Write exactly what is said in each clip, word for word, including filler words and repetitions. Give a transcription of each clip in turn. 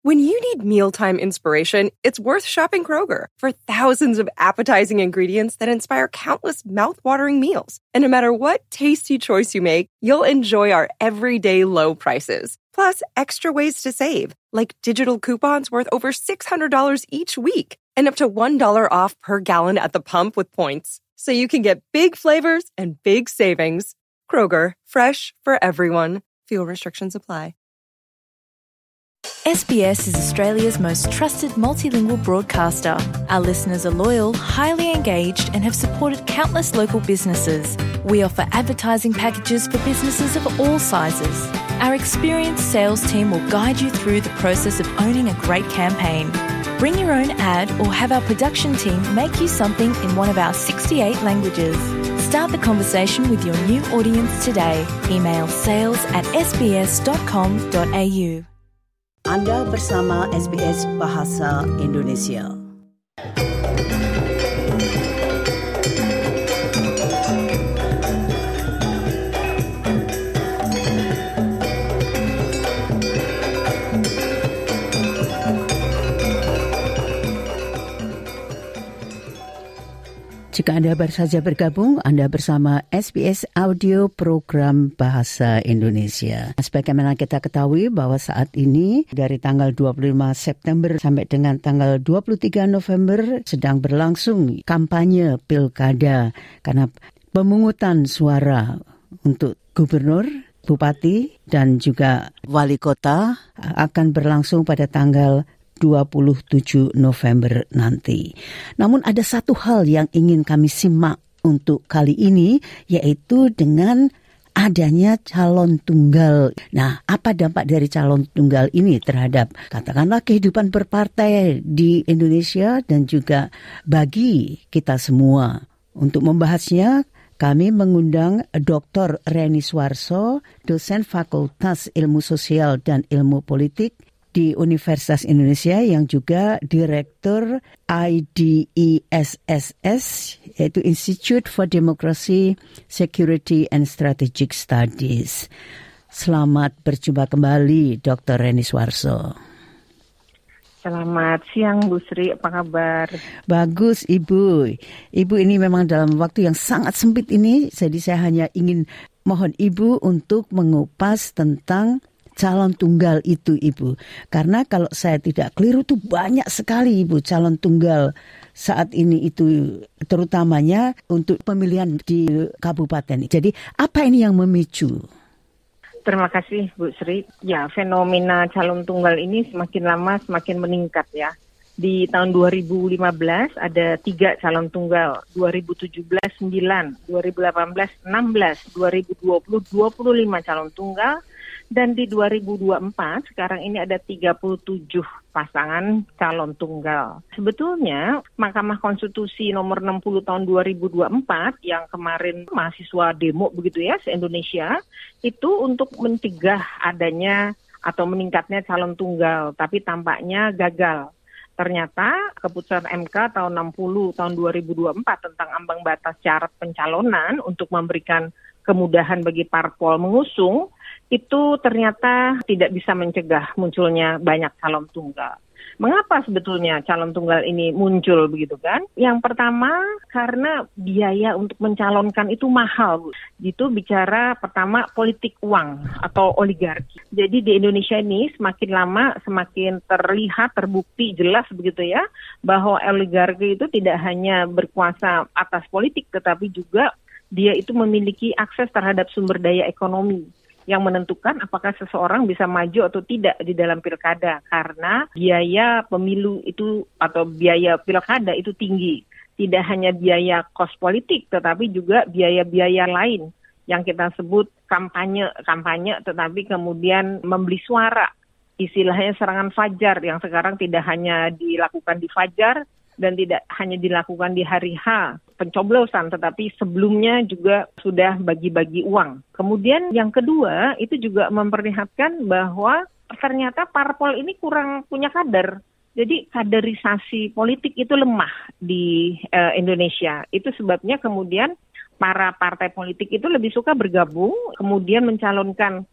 When you need mealtime inspiration, it's worth shopping Kroger for thousands of appetizing ingredients that inspire countless mouth-watering meals. And no matter what tasty choice you make, you'll enjoy our everyday low prices. Plus, extra ways to save, like digital coupons worth over six hundred dollars each week and up to one dollar off per gallon at the pump with points. So you can get big flavors and big savings. Kroger, fresh for everyone. Fuel restrictions apply. S B S is Australia's most trusted multilingual broadcaster. Our listeners are loyal, highly engaged, and have supported countless local businesses. We offer advertising packages for businesses of all sizes. Our experienced sales team will guide you through the process of owning a great campaign. Bring your own ad or have our production team make you something in one of our sixty-eight languages. Start the conversation with your new audience today. Email sales at s b s dot com dot a u. Anda bersama S B S Bahasa Indonesia. Jika Anda baru saja bergabung, Anda bersama S B S Audio Program Bahasa Indonesia. Sebagaimana kita ketahui bahwa saat ini dari tanggal dua puluh lima September sampai dengan tanggal dua puluh tiga November sedang berlangsung kampanye pilkada karena pemungutan suara untuk gubernur, bupati, dan juga wali kota akan berlangsung pada tanggal dua puluh tujuh November nanti. Namun ada satu hal yang ingin kami simak untuk kali ini, yaitu dengan adanya calon tunggal. Nah, apa dampak dari calon tunggal ini terhadap katakanlah kehidupan berpartai di Indonesia dan juga bagi kita semua? Untuk membahasnya, kami mengundang Doktor Reni Suarso, dosen Fakultas Ilmu Sosial dan Ilmu Politik di Universitas Indonesia yang juga Direktur I D I S S S, yaitu Institute for Democracy, Security and Strategic Studies. Selamat berjumpa kembali, Doktor Reni Suarso. Selamat siang, Bu Sri. Apa kabar? Bagus, Ibu. Ibu ini memang dalam waktu yang sangat sempit ini, jadi saya hanya ingin mohon Ibu untuk mengupas tentang calon tunggal itu, Ibu. Karena kalau saya tidak keliru tuh banyak sekali, Ibu, calon tunggal saat ini itu, terutamanya untuk pemilihan di kabupaten. Jadi apa ini yang memicu? Terima kasih, Bu Sri. Ya, fenomena calon tunggal ini semakin lama semakin meningkat ya. Di tahun dua ribu lima belas ada tiga calon tunggal, dua ribu tujuh belas sembilan, dua ribu delapan belas enam belas, dua ribu dua puluh dua puluh lima calon tunggal. Dan di dua ribu dua puluh empat, sekarang ini ada tiga puluh tujuh pasangan calon tunggal. Sebetulnya, Mahkamah Konstitusi nomor enam puluh tahun dua ribu dua puluh empat, yang kemarin mahasiswa demo begitu ya, se-Indonesia, itu untuk mencegah adanya atau meningkatnya calon tunggal, tapi tampaknya gagal. Ternyata keputusan M K tahun enam puluh tahun dua ribu dua puluh empat tentang ambang batas syarat pencalonan untuk memberikan kemudahan bagi parpol mengusung, itu ternyata tidak bisa mencegah munculnya banyak calon tunggal. Mengapa sebetulnya calon tunggal ini muncul begitu kan? Yang pertama karena biaya untuk mencalonkan itu mahal, Bu. Itu bicara pertama politik uang atau oligarki. Jadi di Indonesia ini semakin lama semakin terlihat, terbukti jelas begitu ya, bahwa oligarki itu tidak hanya berkuasa atas politik tetapi juga dia itu memiliki akses terhadap sumber daya ekonomi yang menentukan apakah seseorang bisa maju atau tidak di dalam pilkada, karena biaya pemilu itu atau biaya pilkada itu tinggi. Tidak hanya biaya kos politik, tetapi juga biaya-biaya lain yang kita sebut kampanye, kampanye tetapi kemudian membeli suara. Istilahnya serangan fajar yang sekarang tidak hanya dilakukan di fajar dan tidak hanya dilakukan di hari H pencoblosan, tetapi sebelumnya juga sudah bagi-bagi uang. Kemudian yang kedua, itu juga memperlihatkan bahwa ternyata parpol ini kurang punya kader. Jadi kaderisasi politik itu lemah di uh, Indonesia. Itu sebabnya kemudian para partai politik itu lebih suka bergabung, kemudian mencalonkan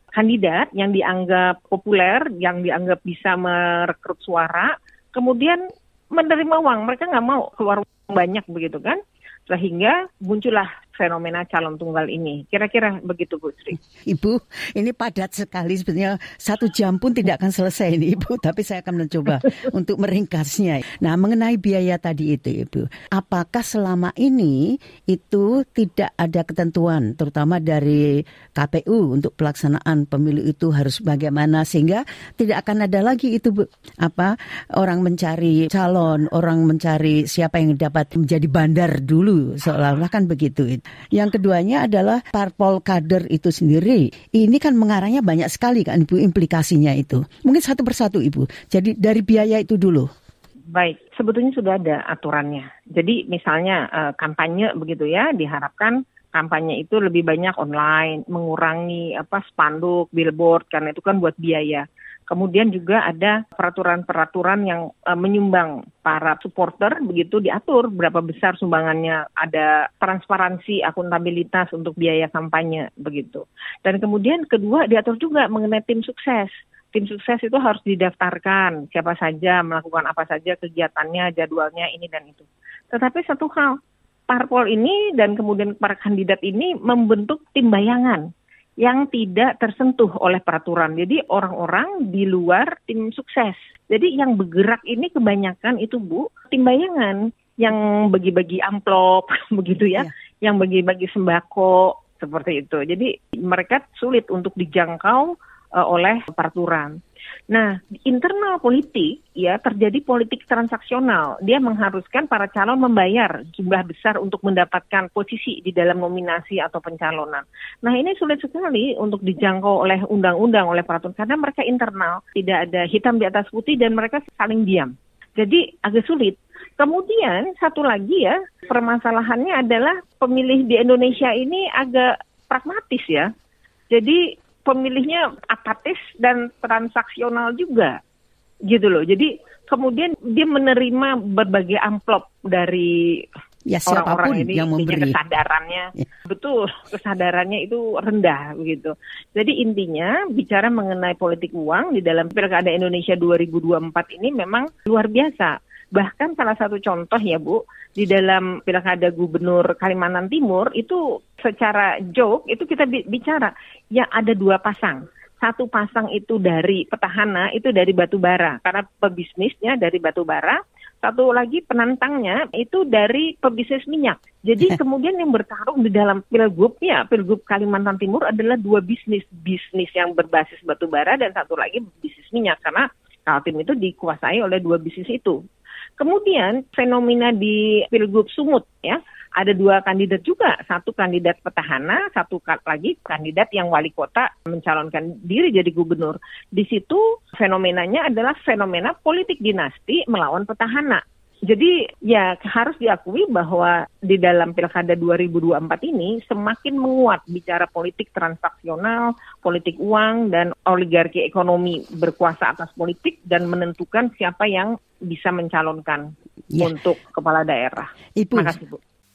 kandidat yang dianggap populer, yang dianggap bisa merekrut suara, kemudian menerima uang. Mereka nggak mau keluar uang banyak begitu kan, sehingga muncullah fenomena calon tunggal ini. Kira-kira begitu, Bu Sri. Ibu, ini padat sekali sebenarnya. Satu jam pun tidak akan selesai ini, Ibu. Tapi saya akan mencoba untuk meringkasnya. Nah, mengenai biaya tadi itu, Ibu. Apakah selama ini itu tidak ada ketentuan, terutama dari K P U untuk pelaksanaan pemilu itu harus bagaimana, sehingga tidak akan ada lagi itu, Bu, apa orang mencari calon, orang mencari siapa yang dapat menjadi bandar dulu, seolah-olah kan begitu. Yang keduanya adalah parpol kader itu sendiri. Ini kan mengarahnya banyak sekali kan, Ibu, implikasinya itu. Mungkin satu persatu, Ibu. Jadi dari biaya itu dulu. Baik, sebetulnya sudah ada aturannya. Jadi misalnya uh, kampanye begitu ya, diharapkan kampanye itu lebih banyak online, mengurangi apa spanduk, billboard, karena itu kan buat biaya. Kemudian juga ada peraturan-peraturan yang uh, menyumbang para supporter, begitu diatur berapa besar sumbangannya, ada transparansi, akuntabilitas untuk biaya kampanye, begitu. Dan kemudian kedua diatur juga mengenai tim sukses. Tim sukses itu harus didaftarkan, siapa saja, melakukan apa saja kegiatannya, jadwalnya, ini dan itu. Tetapi satu hal, parpol ini dan kemudian para kandidat ini membentuk tim bayangan yang tidak tersentuh oleh peraturan. Jadi orang-orang di luar tim sukses. Jadi yang bergerak ini kebanyakan itu, Bu, tim bayangan yang bagi-bagi amplop, begitu ya, ya, yang bagi-bagi sembako, seperti itu. Jadi mereka sulit untuk dijangkau uh, oleh peraturan. Nah, internal politik ya terjadi politik transaksional. Dia mengharuskan para calon membayar jumlah besar untuk mendapatkan posisi di dalam nominasi atau pencalonan. Nah, ini sulit sekali untuk dijangkau oleh undang-undang, oleh peraturan, karena mereka internal, tidak ada hitam di atas putih dan mereka saling diam. Jadi agak sulit. Kemudian satu lagi ya, permasalahannya adalah pemilih di Indonesia ini agak pragmatis ya. Jadi pemilihnya apatis dan transaksional juga, gitu loh. Jadi kemudian dia menerima berbagai amplop dari ya, orang-orang ini, yang memberi. Kesadarannya, ya. Betul, kesadarannya itu rendah, begitu. Jadi intinya bicara mengenai politik uang di dalam Pilkada Indonesia dua ribu dua puluh empat ini memang luar biasa. Bahkan salah satu contoh ya, Bu, di dalam Pilkada Gubernur Kalimantan Timur itu secara joke itu kita bicara ya ada dua pasang. Satu pasang itu dari petahana, itu dari batu bara karena pebisnisnya dari batu bara. Satu lagi penantangnya itu dari pebisnis minyak. Jadi kemudian yang bertarung di dalam Pilgub ya, Pilgub Kalimantan Timur adalah dua bisnis, bisnis yang berbasis batu bara dan satu lagi bisnis minyak karena Kaltim itu dikuasai oleh dua bisnis itu. Kemudian fenomena di Pilgub Sumut ya, ada dua kandidat juga, satu kandidat petahana, satu lagi kandidat yang wali kota mencalonkan diri jadi gubernur. Di situ fenomenanya adalah fenomena politik dinasti melawan petahana. Jadi ya harus diakui bahwa di dalam Pilkada dua ribu dua puluh empat ini semakin menguat bicara politik transaksional, politik uang, dan oligarki ekonomi berkuasa atas politik dan menentukan siapa yang bisa mencalonkan ya. Untuk kepala daerah. Ibu. Terima kasih, Bu.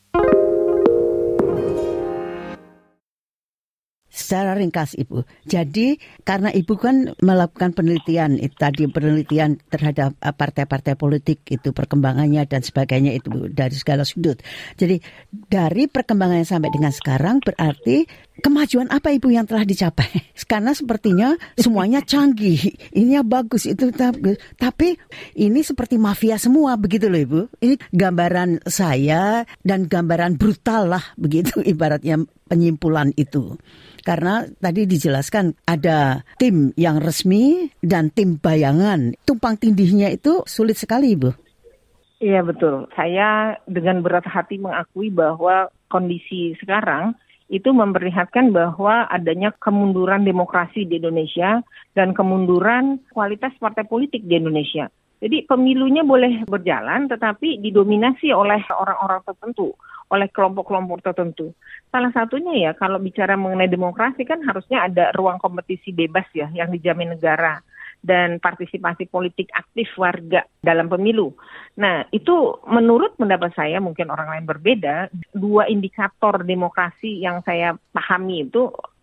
Secara ringkas, Ibu. Jadi karena Ibu kan melakukan penelitian itu tadi penelitian terhadap partai-partai politik itu perkembangannya dan sebagainya itu Bu, dari segala sudut. Jadi dari perkembangannya sampai dengan sekarang berarti kemajuan apa Ibu yang telah dicapai? Karena sepertinya semuanya canggih, ininya bagus itu tapi, tapi ini seperti mafia semua begitu loh Ibu. Ini gambaran saya dan gambaran brutal lah begitu ibaratnya penyimpulan itu. Karena tadi dijelaskan ada tim yang resmi dan tim bayangan. Tumpang tindihnya itu sulit sekali, Ibu. Iya, betul. Saya dengan berat hati mengakui bahwa kondisi sekarang itu memperlihatkan bahwa adanya kemunduran demokrasi di Indonesia dan kemunduran kualitas partai politik di Indonesia. Jadi pemilunya boleh berjalan tetapi didominasi oleh orang-orang tertentu, oleh kelompok-kelompok tertentu. Salah satunya ya kalau bicara mengenai demokrasi kan harusnya ada ruang kompetisi bebas ya yang dijamin negara dan partisipasi politik aktif warga dalam pemilu. Nah itu menurut pendapat saya mungkin orang lain berbeda, dua indikator demokrasi yang saya pahami itu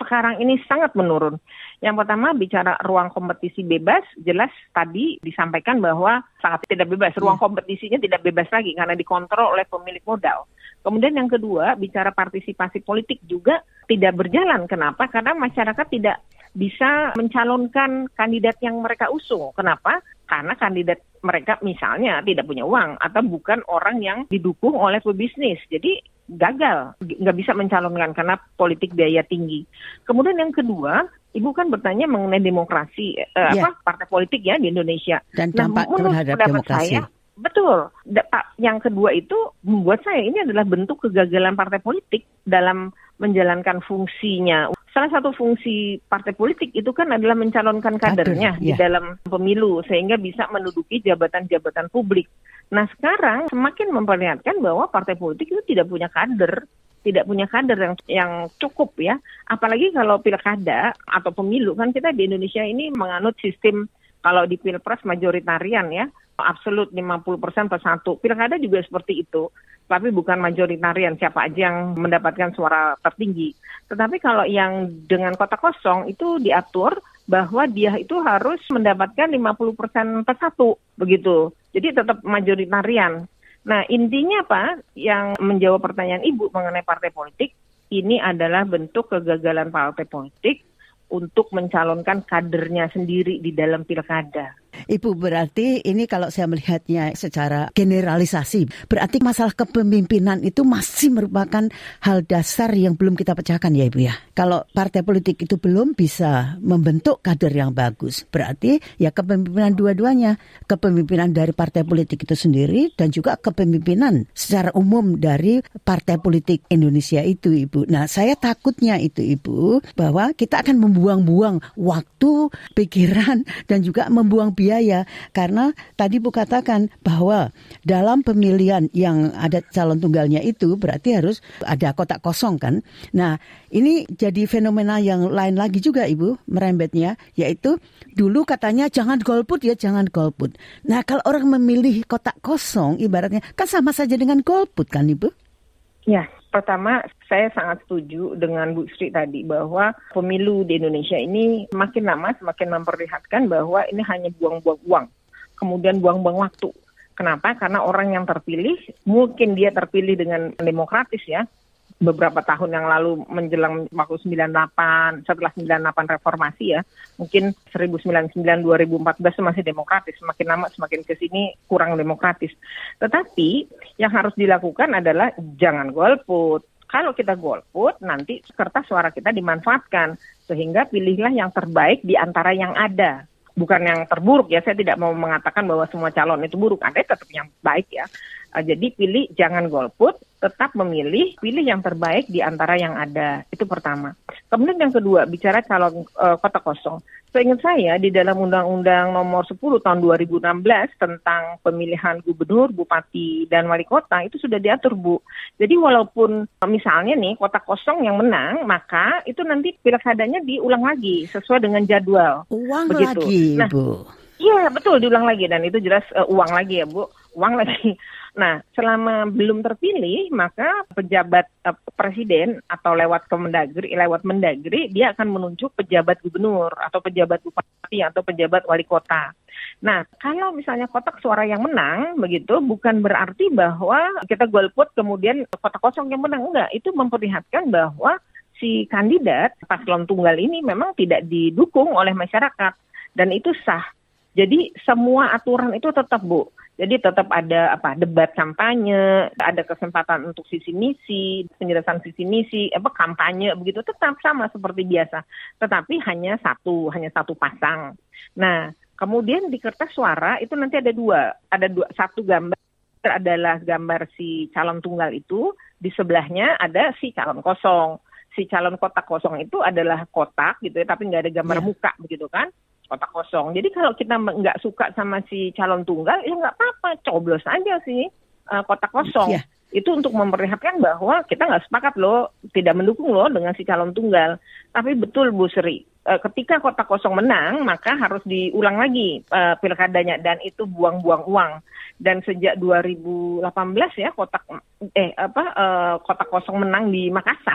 sekarang ini sangat menurun. Yang pertama bicara ruang kompetisi bebas, jelas tadi disampaikan bahwa sangat tidak bebas. Ruang kompetisinya tidak bebas lagi karena dikontrol oleh pemilik modal. Kemudian yang kedua, bicara partisipasi politik juga tidak berjalan. Kenapa? Karena masyarakat tidak bisa mencalonkan kandidat yang mereka usung. Kenapa? Karena kandidat mereka misalnya tidak punya uang atau bukan orang yang didukung oleh pebisnis. Jadi gagal, nggak bisa mencalonkan karena politik biaya tinggi. Kemudian yang kedua, Ibu kan bertanya mengenai demokrasi, eh, yeah. apa partai politik ya di Indonesia. Dan dampak nah, terhadap demokrasi. Saya, betul. Yang kedua itu membuat saya ini adalah bentuk kegagalan partai politik dalam menjalankan fungsinya. Salah satu fungsi partai politik itu kan adalah mencalonkan kadernya Kader, di yeah. dalam pemilu sehingga bisa menduduki jabatan-jabatan publik. Nah sekarang semakin memperlihatkan bahwa partai politik itu tidak punya kader, tidak punya kader yang yang cukup ya. Apalagi kalau pilkada atau pemilu kan kita di Indonesia ini menganut sistem kalau di pilpres majoritarian ya, absolut lima puluh persen per satu. Pilkada juga seperti itu. Tapi bukan majoritarian, siapa aja yang mendapatkan suara tertinggi. Tetapi kalau yang dengan kotak kosong itu diatur bahwa dia itu harus mendapatkan lima puluh persen per satu, begitu. Jadi tetap majoritarian. Nah intinya apa? Yang menjawab pertanyaan Ibu mengenai partai politik, ini adalah bentuk kegagalan partai politik untuk mencalonkan kadernya sendiri di dalam pilkada. Ibu, berarti ini kalau saya melihatnya secara generalisasi, berarti masalah kepemimpinan itu masih merupakan hal dasar yang belum kita pecahkan ya Ibu ya. Kalau partai politik itu belum bisa membentuk kader yang bagus, berarti ya kepemimpinan dua-duanya, kepemimpinan dari partai politik itu sendiri dan juga kepemimpinan secara umum dari partai politik Indonesia itu Ibu. Nah saya takutnya itu Ibu, bahwa kita akan membuang-buang waktu, pikiran dan juga membuang biaya, karena tadi Bu katakan bahwa dalam pemilihan yang ada calon tunggalnya itu berarti harus ada kotak kosong kan. Nah ini jadi fenomena yang lain lagi juga Ibu merembetnya, yaitu dulu katanya jangan golput ya jangan golput. Nah kalau orang memilih kotak kosong ibaratnya kan sama saja dengan golput kan Ibu? Ya, pertama saya sangat setuju dengan Bu Sri tadi bahwa pemilu di Indonesia ini semakin lama semakin memperlihatkan bahwa ini hanya buang-buang uang, kemudian buang-buang waktu. Kenapa? Karena orang yang terpilih, mungkin dia terpilih dengan demokratis ya, beberapa tahun yang lalu menjelang waktu sembilan puluh delapan, setelah sembilan puluh delapan reformasi ya, mungkin seribu sembilan ratus sembilan puluh sembilan dua ribu empat belas itu masih demokratis, semakin lama semakin ke sini kurang demokratis. Tetapi yang harus dilakukan adalah jangan golput. Kalau kita golput, nanti kertas suara kita dimanfaatkan, sehingga pilihlah yang terbaik di antara yang ada. Bukan yang terburuk ya, saya tidak mau mengatakan bahwa semua calon itu buruk, ada tetap yang baik ya. Uh, jadi pilih jangan golput, tetap memilih, pilih yang terbaik di antara yang ada. Itu pertama. Kemudian yang kedua, bicara calon uh, kotak kosong. Seingat saya di dalam Undang-Undang Nomor sepuluh Tahun dua ribu enam belas tentang pemilihan gubernur, bupati, dan wali kota itu sudah diatur Bu. Jadi walaupun misalnya nih kotak kosong yang menang, maka itu nanti pilkadanya diulang lagi sesuai dengan jadwal. Uang begitu. Lagi nah, Bu. Iya betul diulang lagi dan itu jelas uh, uang lagi ya Bu, uang lagi. Nah, selama belum terpilih, maka pejabat uh, presiden atau lewat Kemendagri, lewat Mendagri, dia akan menunjuk pejabat gubernur atau pejabat bupati atau pejabat wali kota. Nah, kalau misalnya kotak suara yang menang, begitu, bukan berarti bahwa kita golput kemudian kotak kosong yang menang. Enggak, itu memperlihatkan bahwa si kandidat paslon tunggal ini memang tidak didukung oleh masyarakat dan itu sah. Jadi semua aturan itu tetap Bu. Jadi tetap ada apa debat kampanye, ada kesempatan untuk visi misi, penjelasan visi misi, apa kampanye begitu tetap sama seperti biasa. Tetapi hanya satu, hanya satu pasang. Nah, kemudian di kertas suara itu nanti ada dua, ada dua satu gambar adalah gambar si calon tunggal itu, di sebelahnya ada si calon kosong. Si calon kotak kosong itu adalah kotak gitu ya, tapi nggak ada gambar yeah. muka begitu kan. Kotak kosong. Jadi kalau kita nggak suka sama si calon tunggal, ya nggak apa-apa, coblos aja sih uh, kotak kosong. Yeah. Itu untuk memperlihatkan bahwa kita nggak sepakat loh, tidak mendukung loh dengan si calon tunggal. Tapi betul Bu Sri, uh, ketika kotak kosong menang, maka harus diulang lagi uh, pilkadanya dan itu buang-buang uang. Dan sejak dua ribu delapan belas ya kotak eh apa uh, kotak kosong menang di Makassar,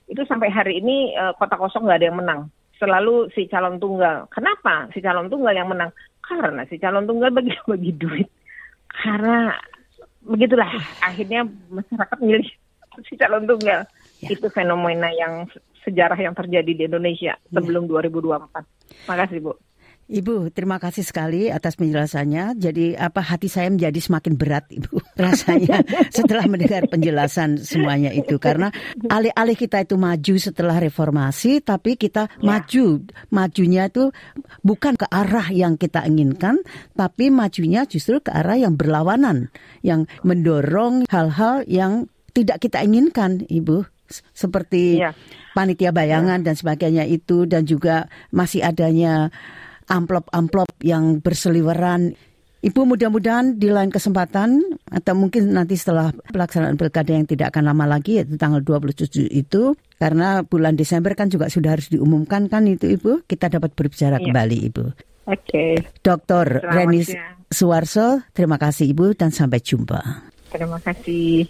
itu sampai hari ini uh, kota kosong nggak ada yang menang. Selalu si calon tunggal. Kenapa si calon tunggal yang menang? Karena si calon tunggal bagi-bagi duit. Karena begitulah akhirnya masyarakat milih si calon tunggal. Ya. Itu fenomena yang sejarah yang terjadi di Indonesia sebelum ya. dua ribu dua puluh empat. Makasih Bu. Ibu, terima kasih sekali atas penjelasannya. Jadi apa hati saya menjadi semakin berat, Ibu, rasanya setelah mendengar penjelasan semuanya itu. Karena alih-alih kita itu maju setelah reformasi, tapi kita ya. maju. Majunya itu bukan ke arah yang kita inginkan, tapi majunya justru ke arah yang berlawanan, yang mendorong hal-hal yang tidak kita inginkan, Ibu. Seperti ya. panitia bayangan ya. dan sebagainya itu, dan juga masih adanya amplop-amplop yang berseliweran. Ibu, mudah-mudahan di lain kesempatan atau mungkin nanti setelah pelaksanaan pilkada yang tidak akan lama lagi, yaitu tanggal dua puluh tujuh itu, karena bulan Desember kan juga sudah harus diumumkan kan itu Ibu, kita dapat berbicara iya. kembali Ibu. Oke. Okay. Doktor Reni Suwarso, terima kasih Ibu dan sampai jumpa. Terima kasih.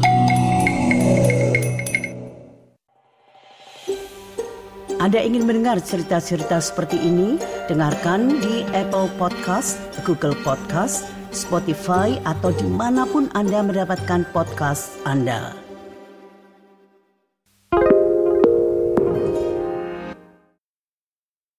Anda ingin mendengar cerita-cerita seperti ini? Dengarkan di Apple Podcast, Google Podcast, Spotify, atau dimanapun Anda mendapatkan podcast Anda.